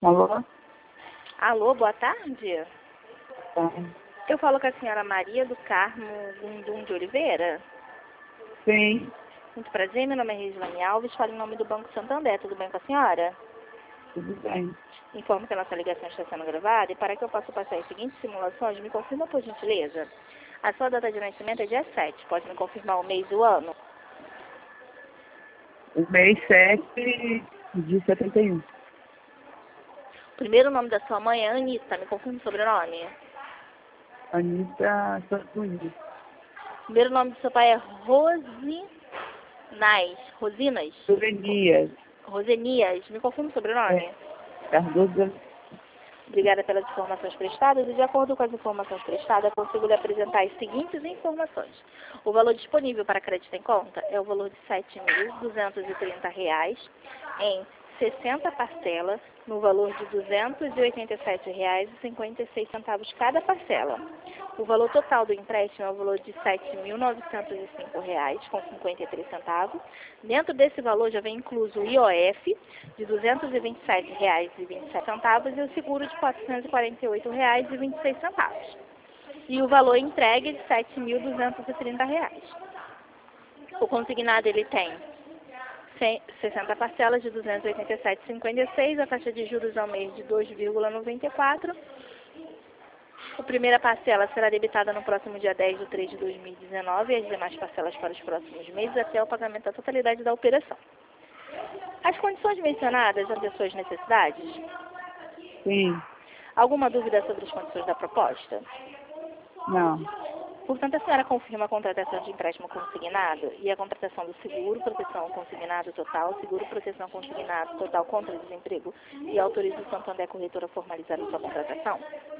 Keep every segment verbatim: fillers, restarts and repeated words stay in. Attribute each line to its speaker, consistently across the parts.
Speaker 1: Alô?
Speaker 2: Alô, boa tarde.
Speaker 1: Tá.
Speaker 2: Eu falo com a senhora Maria do Carmo Gundum de Oliveira.
Speaker 1: Sim,
Speaker 2: Muito prazer, meu nome é Regiane Alves, falo em nome do Banco Santander. Tudo bem com a senhora?
Speaker 1: tudo bem.
Speaker 2: Informo que a nossa ligação está sendo gravada e para que eu possa passar as seguintes simulações, me confirma por gentileza. A sua data de nascimento é dia sete. Pode me confirmar o mês e o ano?
Speaker 1: O mês sete de setenta e um.
Speaker 2: O primeiro nome da sua mãe é Anitta. Me confirma o sobrenome?
Speaker 1: Anitta Santos.
Speaker 2: O primeiro nome do seu pai é Rosinais. Rosinas?
Speaker 1: Souvenirs.
Speaker 2: Rosenias. Me confirma o sobrenome?
Speaker 1: É. Cardoso.
Speaker 2: Obrigada pelas informações prestadas e, de acordo com as informações prestadas, consigo lhe apresentar as seguintes informações. O valor disponível para crédito em conta é o valor de sete mil duzentos e trinta reais em sessenta parcelas, no valor de duzentos e oitenta e sete reais e cinquenta e seis centavos cada parcela. O valor total do empréstimo é o valor de sete mil novecentos e cinco reais com cinquenta e três centavos. Dentro desse valor já vem incluso o I O F de duzentos e vinte e sete reais e vinte e sete centavos e o seguro de quatrocentos e quarenta e oito reais e vinte e seis centavos. E o valor entregue é de sete mil duzentos e trinta reais. O consignado ele tem sessenta parcelas de duzentos e oitenta e sete reais e cinquenta e seis centavos, a taxa de juros ao mês de dois vírgula noventa e quatro. A primeira parcela será debitada no próximo dia dez de três de dois mil e dezenove e as demais parcelas para os próximos meses até o pagamento da totalidade da operação. As condições mencionadas atendem suas necessidades?
Speaker 1: Sim.
Speaker 2: Alguma dúvida sobre as condições da proposta?
Speaker 1: Não.
Speaker 2: Portanto, a senhora confirma a contratação de empréstimo consignado e a contratação do seguro, proteção consignado total, seguro, proteção consignado total contra desemprego e autoriza o Santander Corretora a formalizar a sua contratação?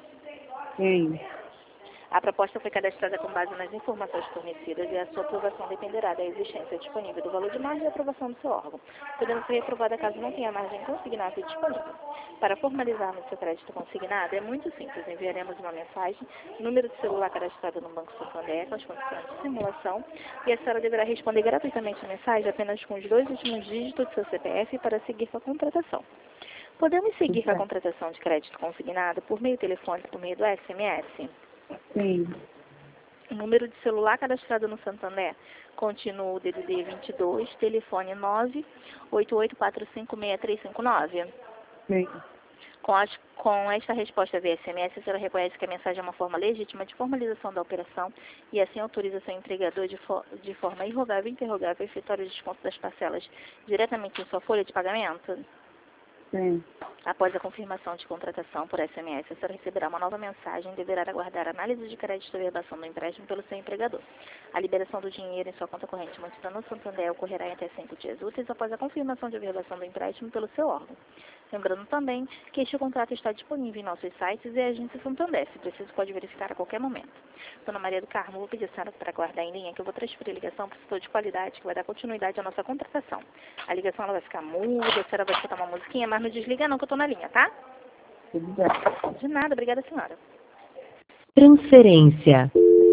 Speaker 1: Sim.
Speaker 2: A proposta foi cadastrada com base nas informações fornecidas e a sua aprovação dependerá da existência disponível do valor de margem e aprovação do seu órgão, podendo ser aprovada caso não tenha margem consignada disponível. Para formalizarmos seu crédito consignado, é muito simples. Enviaremos uma mensagem, número de celular cadastrado no Banco Santander, com as condições de simulação, e a senhora deverá responder gratuitamente a mensagem apenas com os dois últimos dígitos do seu C P F para seguir com a contratação. Podemos seguir com a contratação de crédito consignado por meio telefônico, por meio do S M S?
Speaker 1: Sim.
Speaker 2: O número de celular cadastrado no Santander continua o D D D vinte e dois, telefone nove oito oito quatro cinco seis três cinco nove.
Speaker 1: Sim.
Speaker 2: Com, as, com esta resposta via S M S, a senhora reconhece que a mensagem é uma forma legítima de formalização da operação e assim autoriza seu empregador de, for, de forma irrogável e interrogável a efetuar o desconto das parcelas diretamente em sua folha de pagamento?
Speaker 1: Sim.
Speaker 2: Após a confirmação de contratação por S M S, a senhora receberá uma nova mensagem e deverá aguardar a análise de crédito e verbação do empréstimo pelo seu empregador. A liberação do dinheiro em sua conta corrente mantida no Santander ocorrerá em até cinco dias úteis após a confirmação de verbação do empréstimo pelo seu órgão. Lembrando também que este contrato está disponível em nossos sites e agência Santander. Se preciso, pode verificar a qualquer momento. Dona Maria do Carmo, vou pedir a senhora para aguardar em linha que eu vou transferir a ligação para o setor de qualidade que vai dar continuidade à nossa contratação. A ligação ela vai ficar muda, a senhora vai escutar uma musiquinha, mas não desliga não que eu estou na linha, tá?
Speaker 1: Tudo bem.
Speaker 2: De nada, obrigada, senhora.
Speaker 3: Transferência.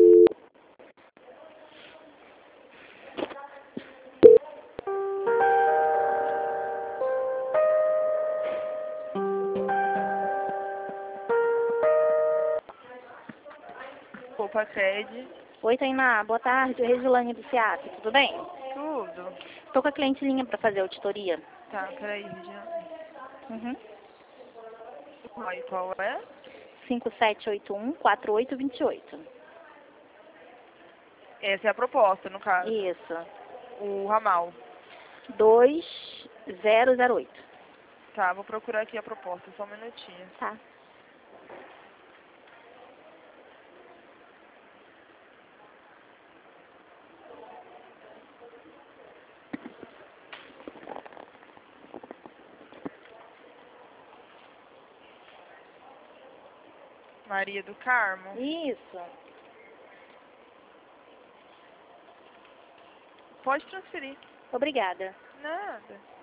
Speaker 4: Opa, Cred.
Speaker 2: Oi, Tainá, boa tarde, Resilane do SEAP, tudo bem?
Speaker 4: Tudo.
Speaker 2: Estou com a cliente em linha para fazer a auditoria.
Speaker 4: Tá, peraí, Regiane.
Speaker 2: Uhum.
Speaker 4: Oi, qual é?
Speaker 2: cinco sete oito um, quatro oito dois oito.
Speaker 4: Essa é a proposta, no caso.
Speaker 2: Isso.
Speaker 4: O ramal.
Speaker 2: dois zero zero oito.
Speaker 4: Tá, vou procurar aqui a proposta, só um minutinho.
Speaker 2: Tá.
Speaker 4: Maria do Carmo.
Speaker 2: Isso.
Speaker 4: Pode transferir.
Speaker 2: Obrigada.
Speaker 4: Nada.